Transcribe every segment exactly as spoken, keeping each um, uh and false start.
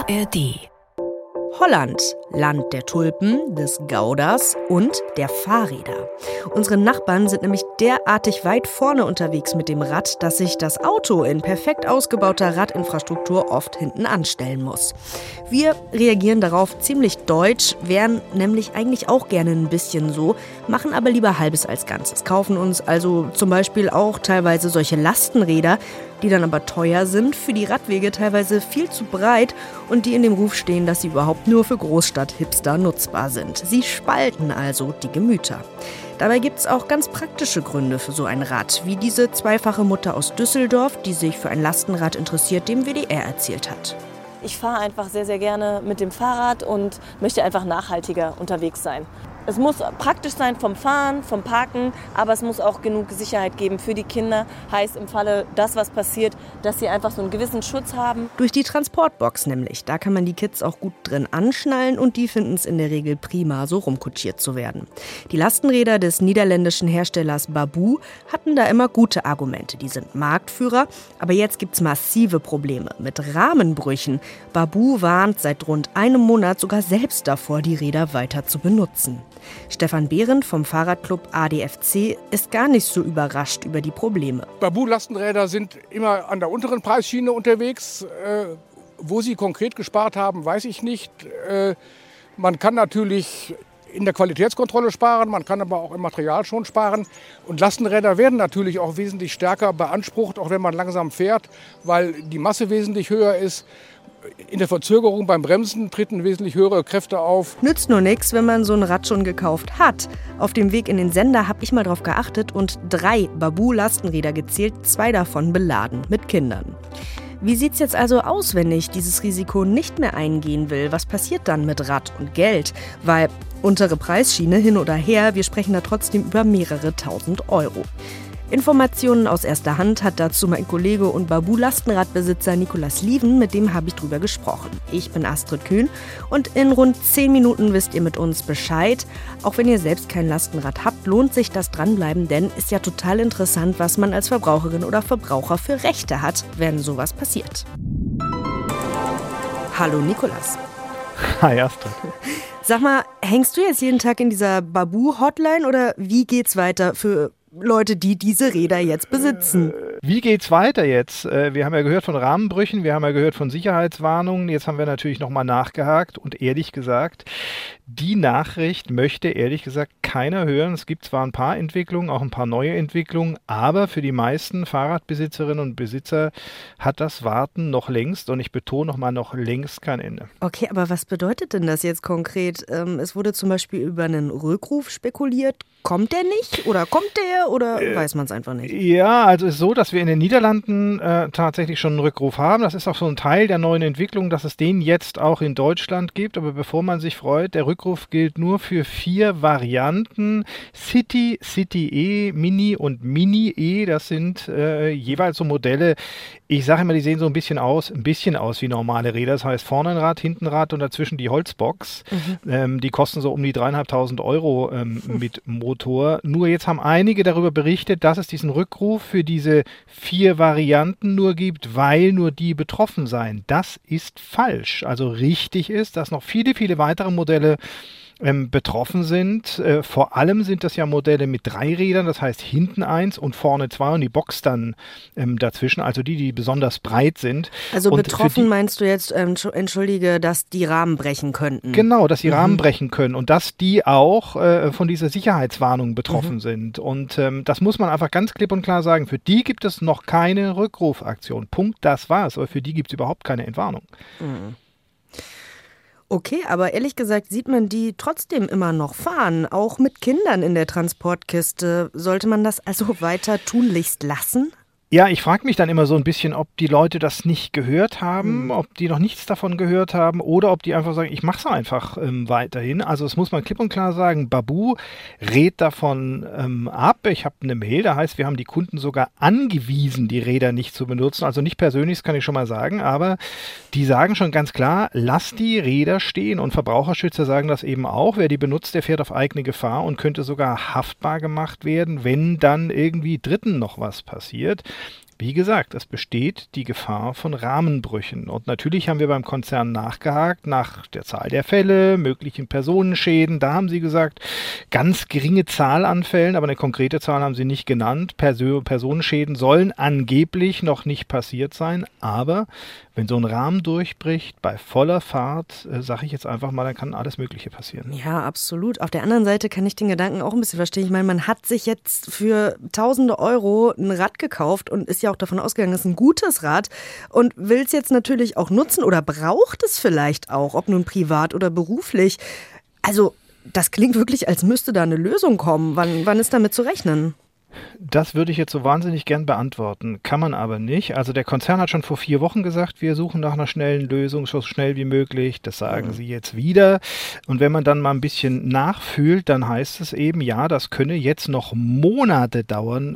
A R D. Holland, Land der Tulpen, des Gauders und der Fahrräder. Unsere Nachbarn sind nämlich derartig weit vorne unterwegs mit dem Rad, dass sich das Auto in perfekt ausgebauter Radinfrastruktur oft hinten anstellen muss. Wir reagieren darauf ziemlich deutsch, wären nämlich eigentlich auch gerne ein bisschen so, machen aber lieber Halbes als Ganzes, kaufen uns also zum Beispiel auch teilweise solche Lastenräder, die dann aber teuer sind, für die Radwege teilweise viel zu breit und die in dem Ruf stehen, dass sie überhaupt nur für Großstadt-Hipster nutzbar sind. Sie spalten also die Gemüter. Dabei gibt es auch ganz praktische Gründe für so ein Rad, wie diese zweifache Mutter aus Düsseldorf, die sich für ein Lastenrad interessiert, dem W D R erzählt hat. Ich fahre einfach sehr, sehr gerne mit dem Fahrrad und möchte einfach nachhaltiger unterwegs sein. Es muss praktisch sein vom Fahren, vom Parken, aber es muss auch genug Sicherheit geben für die Kinder. Heißt im Falle das, was passiert, dass sie einfach so einen gewissen Schutz haben. Durch die Transportbox nämlich. Da kann man die Kids auch gut drin anschnallen und die finden es in der Regel prima, so rumkutschiert zu werden. Die Lastenräder des niederländischen Herstellers Babboe hatten da immer gute Argumente. Die sind Marktführer, aber jetzt gibt's massive Probleme mit Rahmenbrüchen. Babboe warnt seit rund einem Monat sogar selbst davor, die Räder weiter zu benutzen. Stefan Behrendt vom Fahrradclub A D F C ist gar nicht so überrascht über die Probleme. Babboe-Lastenräder sind immer an der unteren Preisschiene unterwegs. Äh, wo sie konkret gespart haben, weiß ich nicht. Äh, man kann natürlich in der Qualitätskontrolle sparen, man kann aber auch im Material schon sparen. Und Lastenräder werden natürlich auch wesentlich stärker beansprucht, auch wenn man langsam fährt, weil die Masse wesentlich höher ist. In der Verzögerung beim Bremsen treten wesentlich höhere Kräfte auf. Nützt nur nichts, wenn man so ein Rad schon gekauft hat. Auf dem Weg in den Sender habe ich mal drauf geachtet und drei Babboe-Lastenräder gezählt, zwei davon beladen mit Kindern. Wie sieht's jetzt also aus, wenn ich dieses Risiko nicht mehr eingehen will? Was passiert dann mit Rad und Geld? Weil untere Preisschiene hin oder her, wir sprechen da trotzdem über mehrere tausend Euro. Informationen aus erster Hand hat dazu mein Kollege und Babboe-Lastenradbesitzer Nicolas Lieven, mit dem habe ich drüber gesprochen. Ich bin Astrid Kühn und in rund zehn Minuten wisst ihr mit uns Bescheid. Auch wenn ihr selbst kein Lastenrad habt, lohnt sich das Dranbleiben, denn ist ja total interessant, was man als Verbraucherin oder Verbraucher für Rechte hat, wenn sowas passiert. Hallo Nicolas. Hi Astrid. Sag mal, hängst du jetzt jeden Tag in dieser Babboe-Hotline oder wie geht's weiter für Leute, die diese Räder jetzt besitzen? Wie geht's weiter jetzt? Wir haben ja gehört von Rahmenbrüchen, wir haben ja gehört von Sicherheitswarnungen. Jetzt haben wir natürlich nochmal nachgehakt und ehrlich gesagt, die Nachricht möchte ehrlich gesagt keiner hören. Es gibt zwar ein paar Entwicklungen, auch ein paar neue Entwicklungen, aber für die meisten Fahrradbesitzerinnen und Besitzer hat das Warten noch längst, und ich betone nochmal, noch längst kein Ende. Okay, aber was bedeutet denn das jetzt konkret? Es wurde zum Beispiel über einen Rückruf spekuliert. Kommt der nicht oder kommt der oder äh, weiß man es einfach nicht? Ja, also es ist so, dass wir in den Niederlanden äh, tatsächlich schon einen Rückruf haben. Das ist auch so ein Teil der neuen Entwicklung, dass es den jetzt auch in Deutschland gibt. Aber bevor man sich freut, der Rückruf gilt nur für vier Varianten. City, City E, Mini und Mini E. Das sind äh, jeweils so Modelle. Ich sage immer, die sehen so ein bisschen aus, ein bisschen aus wie normale Räder. Das heißt vorne ein Rad, hinten ein Rad und dazwischen die Holzbox. Mhm. Ähm, die kosten so um die dreieinhalbtausend Euro ähm, mit Motor. Nur jetzt haben einige darüber berichtet, dass es diesen Rückruf für diese vier Varianten nur gibt, weil nur die betroffen seien. Das ist falsch. Also richtig ist, dass noch viele, viele weitere Modelle Ähm, betroffen sind. Äh, vor allem sind das ja Modelle mit drei Rädern, das heißt hinten eins und vorne zwei und die Box dann ähm, dazwischen, also die, die besonders breit sind. Also und betroffen die, meinst du jetzt, ähm, entschuldige, dass die Rahmen brechen könnten? Genau, dass die mhm. Rahmen brechen können und dass die auch äh, von dieser Sicherheitswarnung betroffen mhm. sind. Und ähm, das muss man einfach ganz klipp und klar sagen. Für die gibt es noch keine Rückrufaktion. Punkt, das war's. Aber für die gibt es überhaupt keine Entwarnung. Mhm. Okay, aber ehrlich gesagt sieht man die trotzdem immer noch fahren, auch mit Kindern in der Transportkiste. Sollte man das also weiter tunlichst lassen? Ja, ich frage mich dann immer so ein bisschen, ob die Leute das nicht gehört haben, mhm. ob die noch nichts davon gehört haben oder ob die einfach sagen, ich mache es einfach ähm, weiterhin. Also das muss man klipp und klar sagen, Babboe rät davon ähm, ab. Ich habe eine Mail, da heißt, wir haben die Kunden sogar angewiesen, die Räder nicht zu benutzen. Also nicht persönlich, das kann ich schon mal sagen, aber die sagen schon ganz klar, lass die Räder stehen. Und Verbraucherschützer sagen das eben auch. Wer die benutzt, der fährt auf eigene Gefahr und könnte sogar haftbar gemacht werden, wenn dann irgendwie Dritten noch was passiert. Wie gesagt, es besteht die Gefahr von Rahmenbrüchen. Und natürlich haben wir beim Konzern nachgehakt nach der Zahl der Fälle, möglichen Personenschäden. Da haben sie gesagt, ganz geringe Zahl an Fällen, aber eine konkrete Zahl haben sie nicht genannt. Perso- Personenschäden sollen angeblich noch nicht passiert sein. Aber wenn so ein Rahmen durchbricht, bei voller Fahrt, äh, sage ich jetzt einfach mal, dann kann alles Mögliche passieren. Ja, absolut. Auf der anderen Seite kann ich den Gedanken auch ein bisschen verstehen. Ich meine, man hat sich jetzt für tausende Euro ein Rad gekauft und ist ja auch davon ausgegangen, es ist ein gutes Rad und will es jetzt natürlich auch nutzen oder braucht es vielleicht auch, ob nun privat oder beruflich. Also das klingt wirklich, als müsste da eine Lösung kommen. Wann, wann ist damit zu rechnen? Das würde ich jetzt so wahnsinnig gern beantworten, kann man aber nicht. Also der Konzern hat schon vor vier Wochen gesagt, wir suchen nach einer schnellen Lösung, so schnell wie möglich. Das sagen mhm. sie jetzt wieder. Und wenn man dann mal ein bisschen nachfühlt, dann heißt es eben, ja, das könne jetzt noch Monate dauern,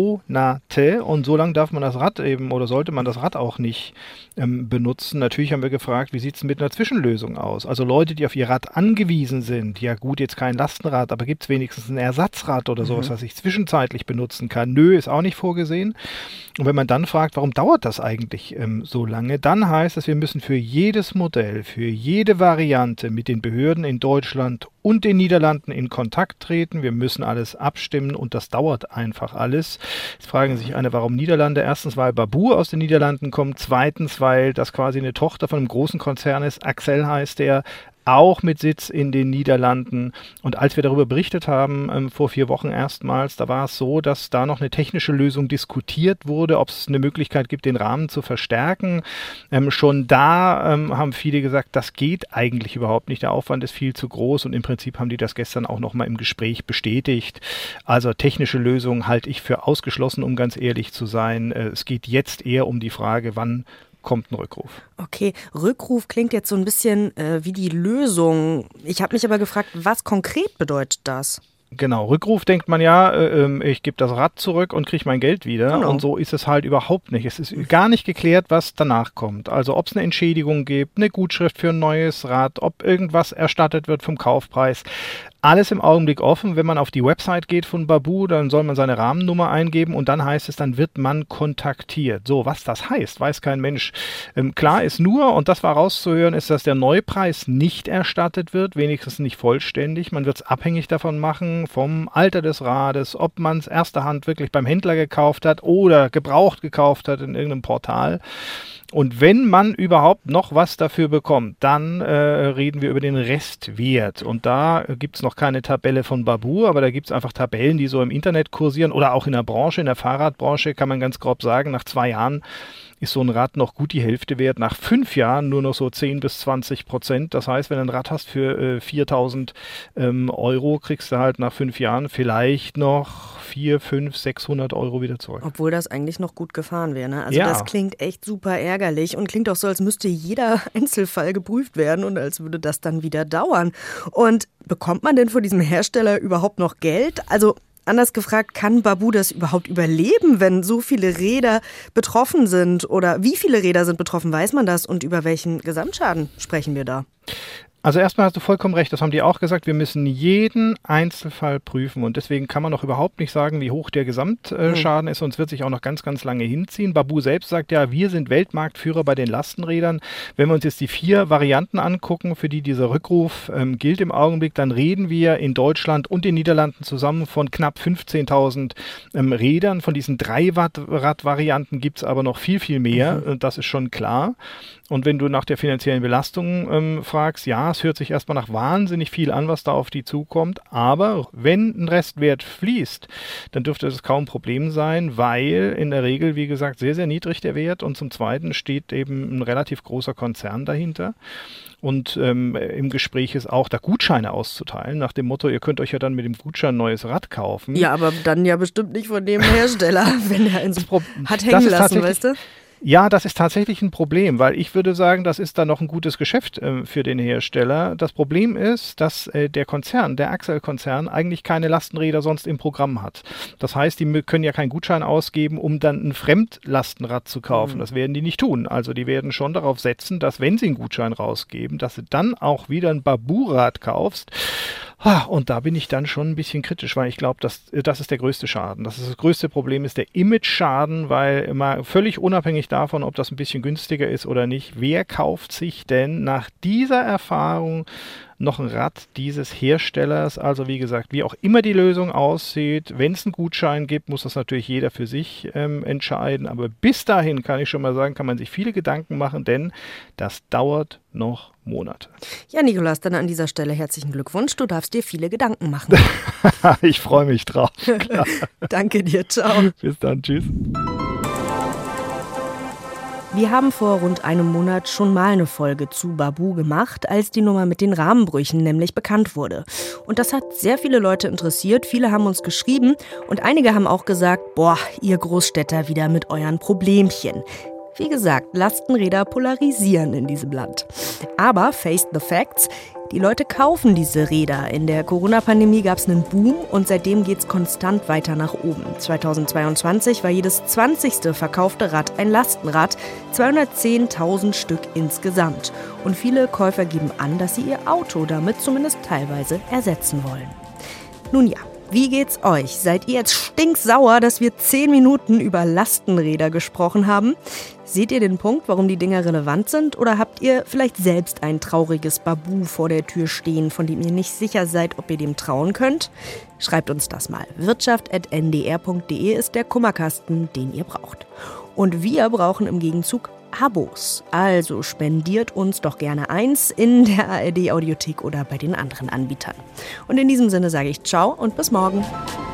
Monate. Und so lange darf man das Rad eben oder sollte man das Rad auch nicht ähm, benutzen. Natürlich haben wir gefragt, wie sieht es mit einer Zwischenlösung aus? Also Leute, die auf ihr Rad angewiesen sind, ja gut, jetzt kein Lastenrad, aber gibt es wenigstens ein Ersatzrad oder sowas, mhm. was ich zwischenzeitlich benutzen kann. Nö, ist auch nicht vorgesehen. Und wenn man dann fragt, warum dauert das eigentlich ähm, so lange, dann heißt es, wir müssen für jedes Modell, für jede Variante mit den Behörden in Deutschland und den Niederlanden in Kontakt treten. Wir müssen alles abstimmen und das dauert einfach alles. Jetzt fragen sich eine, warum Niederlande? Erstens, weil Babur aus den Niederlanden kommt. Zweitens, weil das quasi eine Tochter von einem großen Konzern ist. Axel heißt der. Auch mit Sitz in den Niederlanden. Und als wir darüber berichtet haben, ähm, vor vier Wochen erstmals, da war es so, dass da noch eine technische Lösung diskutiert wurde, ob es eine Möglichkeit gibt, den Rahmen zu verstärken. Ähm, schon da ähm, haben viele gesagt, das geht eigentlich überhaupt nicht. Der Aufwand ist viel zu groß und im Prinzip haben die das gestern auch noch mal im Gespräch bestätigt. Also technische Lösung halte ich für ausgeschlossen, um ganz ehrlich zu sein. Äh, es geht jetzt eher um die Frage, wann kommt ein Rückruf. Okay, Rückruf klingt jetzt so ein bisschen äh, wie die Lösung. Ich habe mich aber gefragt, was konkret bedeutet das? Genau, Rückruf denkt man ja, äh, ich gebe das Rad zurück und kriege mein Geld wieder. Genau. Und so ist es halt überhaupt nicht. Es ist gar nicht geklärt, was danach kommt. Also ob es eine Entschädigung gibt, eine Gutschrift für ein neues Rad, ob irgendwas erstattet wird vom Kaufpreis. Alles im Augenblick offen. Wenn man auf die Website geht von Babur, dann soll man seine Rahmennummer eingeben und dann heißt es, dann wird man kontaktiert. So, was das heißt, weiß kein Mensch. Ähm, klar ist nur, und das war rauszuhören, ist, dass der Neupreis nicht erstattet wird, wenigstens nicht vollständig. Man wird es abhängig davon machen, vom Alter des Rades, ob man es erster Hand wirklich beim Händler gekauft hat oder gebraucht gekauft hat in irgendeinem Portal. Und wenn man überhaupt noch was dafür bekommt, dann äh, reden wir über den Restwert. Und da äh, gibt es noch keine Tabelle von Babur, aber da gibt es einfach Tabellen, die so im Internet kursieren oder auch in der Branche, in der Fahrradbranche kann man ganz grob sagen, nach zwei Jahren ist so ein Rad noch gut die Hälfte wert. Nach fünf Jahren nur noch so zehn bis zwanzig Prozent. Das heißt, wenn du ein Rad hast für äh, viertausend ähm, Euro, kriegst du halt nach fünf Jahren vielleicht noch vierhundert, fünfhundert, sechshundert Euro wieder zurück. Obwohl das eigentlich noch gut gefahren wäre. Ne? Also ja. Das klingt echt super ärgerlich und klingt auch so, als müsste jeder Einzelfall geprüft werden und als würde das dann wieder dauern. Und bekommt man denn von diesem Hersteller überhaupt noch Geld? Also anders gefragt, kann Babur das überhaupt überleben, wenn so viele Räder betroffen sind? Oder wie viele Räder sind betroffen, weiß man das? Und über welchen Gesamtschaden sprechen wir da? Also erstmal hast du vollkommen recht, das haben die auch gesagt, wir müssen jeden Einzelfall prüfen und deswegen kann man noch überhaupt nicht sagen, wie hoch der Gesamtschaden mhm. ist und es wird sich auch noch ganz, ganz lange hinziehen. Babur selbst sagt ja, wir sind Weltmarktführer bei den Lastenrädern. Wenn wir uns jetzt die vier Varianten angucken, für die dieser Rückruf ähm, gilt im Augenblick, dann reden wir in Deutschland und den Niederlanden zusammen von knapp fünfzehntausend ähm, Rädern. Von diesen drei Watt-Rad-Varianten gibt es aber noch viel, viel mehr, mhm. das ist schon klar. Und wenn du nach der finanziellen Belastung ähm, fragst, ja, es hört sich erstmal nach wahnsinnig viel an, was da auf die zukommt, aber wenn ein Restwert fließt, dann dürfte es kaum ein Problem sein, weil in der Regel, wie gesagt, sehr, sehr niedrig der Wert und zum Zweiten steht eben ein relativ großer Konzern dahinter. Und ähm, im Gespräch ist auch, da Gutscheine auszuteilen, nach dem Motto, ihr könnt euch ja dann mit dem Gutschein ein neues Rad kaufen. Ja, aber dann ja bestimmt nicht von dem Hersteller, wenn er eins hat hängen lassen, weißt du? Ja, das ist tatsächlich ein Problem, weil ich würde sagen, das ist dann noch ein gutes Geschäft äh, für den Hersteller. Das Problem ist, dass äh, der Konzern, der Axel-Konzern, eigentlich keine Lastenräder sonst im Programm hat. Das heißt, die können ja keinen Gutschein ausgeben, um dann ein Fremdlastenrad zu kaufen. Mhm. Das werden die nicht tun. Also die werden schon darauf setzen, dass wenn sie einen Gutschein rausgeben, dass du dann auch wieder ein Babur-Rad kaufst. Und da bin ich dann schon ein bisschen kritisch, weil ich glaube, das, das ist der größte Schaden. Das ist das größte Problem, ist der Image-Schaden, weil immer völlig unabhängig davon, ob das ein bisschen günstiger ist oder nicht, wer kauft sich denn nach dieser Erfahrung noch ein Rad dieses Herstellers? Also wie gesagt, wie auch immer die Lösung aussieht, wenn es einen Gutschein gibt, muss das natürlich jeder für sich ähm, entscheiden. Aber bis dahin kann ich schon mal sagen, kann man sich viele Gedanken machen, denn das dauert noch Monate. Ja, Nikolaus, dann an dieser Stelle herzlichen Glückwunsch. Du darfst dir viele Gedanken machen. Ich freue mich drauf. Danke dir, ciao. Bis dann, tschüss. Wir haben vor rund einem Monat schon mal eine Folge zu Babu gemacht, als die Nummer mit den Rahmenbrüchen nämlich bekannt wurde. Und das hat sehr viele Leute interessiert, viele haben uns geschrieben und einige haben auch gesagt, boah, ihr Großstädter wieder mit euren Problemchen. Wie gesagt, Lastenräder polarisieren in diesem Land. Aber face the facts, die Leute kaufen diese Räder. In der Corona-Pandemie gab es einen Boom und seitdem geht es konstant weiter nach oben. zweitausendzweiundzwanzig war jedes zwanzigste verkaufte Rad ein Lastenrad, zweihundertzehntausend Stück insgesamt. Und viele Käufer geben an, dass sie ihr Auto damit zumindest teilweise ersetzen wollen. Nun ja. Wie geht's euch? Seid ihr jetzt stinksauer, dass wir zehn Minuten über Lastenräder gesprochen haben? Seht ihr den Punkt, warum die Dinger relevant sind? Oder habt ihr vielleicht selbst ein trauriges Babu vor der Tür stehen, von dem ihr nicht sicher seid, ob ihr dem trauen könnt? Schreibt uns das mal. wirtschaft punkt n d r punkt d e ist der Kummerkasten, den ihr braucht. Und wir brauchen im Gegenzug Abos. Also spendiert uns doch gerne eins in der A R D-Audiothek oder bei den anderen Anbietern. Und in diesem Sinne sage ich ciao und bis morgen.